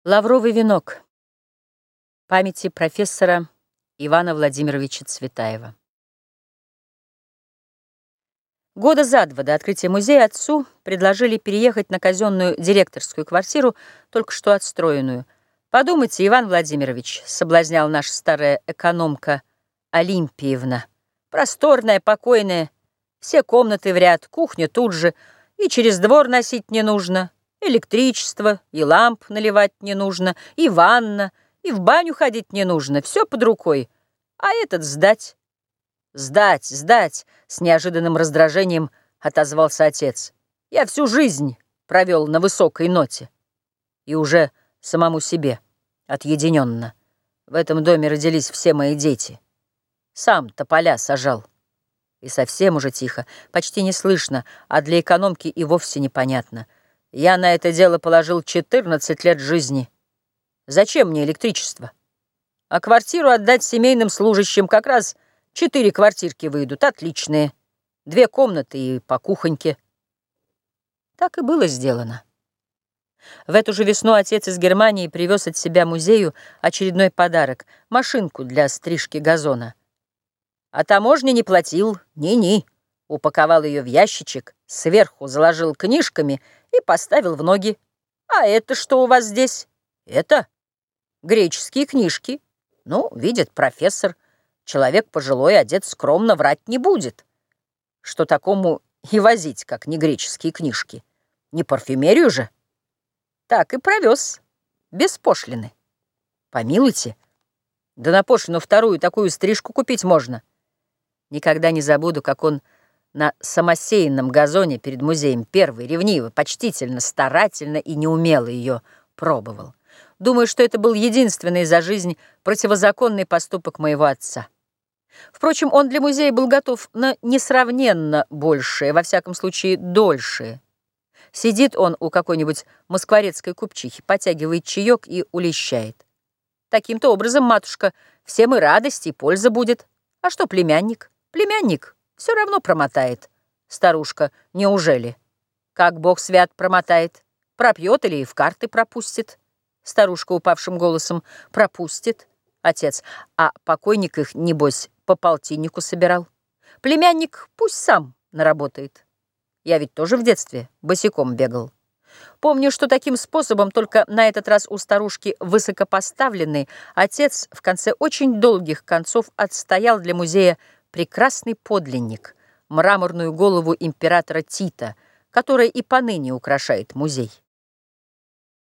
Лавровый венок. Памяти профессора Ивана Владимировича Цветаева. Года за два до открытия музея отцу предложили переехать на казенную директорскую квартиру, только что отстроенную. «Подумайте, Иван Владимирович», — соблазнял наша старая экономка Олимпиевна, «просторная, покойная, все комнаты в ряд, кухня тут же, и через двор носить не нужно, электричество, и ламп наливать не нужно, и ванна, и в баню ходить не нужно, все под рукой, а этот сдать». «Сдать, сдать!» — с неожиданным раздражением отозвался отец. «Я всю жизнь провел на высокой ноте». И уже самому себе, отъединенно. В этом доме родились все мои дети. Сам тополя сажал. И совсем уже тихо, почти не слышно, а для экономки и вовсе непонятно. Я на это дело положил 14 лет жизни. Зачем мне электричество? А квартиру отдать семейным служащим как раз 4 квартирки выйдут, отличные. 2 комнаты и по кухоньке. Так и было сделано. В эту же весну отец из Германии привез от себя музею очередной подарок — машинку для стрижки газона. А таможня не платил, ни-ни. Упаковал ее в ящичек, сверху заложил книжками и поставил в ноги. А это что у вас здесь? Это греческие книжки. Ну, видит профессор. Человек пожилой, одет скромно, врать не будет. Что такому и возить, как не греческие книжки? Не парфюмерию же? Так и провез, без пошлины. Помилуйте, да на пошлину вторую такую стрижку купить можно. Никогда не забуду, как он на самосеянном газоне перед музеем первый, ревниво, почтительно, старательно и неумело ее пробовал. Думаю, что это был единственный за жизнь противозаконный поступок моего отца. Впрочем, он для музея был готов на несравненно большее, во всяком случае, дольшее. Сидит он у какой-нибудь москворецкой купчихи, потягивает чаек и улещает. Таким-то образом, матушка, всем и радость, и польза будет. А что племянник? Племянник все равно промотает. Старушка, неужели? Как бог свят промотает? Пропьет или в карты пропустит? Старушка упавшим голосом: пропустит. Отец: а покойник их, небось, по полтиннику собирал. Племянник пусть сам наработает. Я ведь тоже в детстве босиком бегал. Помню, что таким способом, только на этот раз у старушки высокопоставленный, отец в конце очень долгих концов отстоял для музея прекрасный подлинник, мраморную голову императора Тита, которая и поныне украшает музей.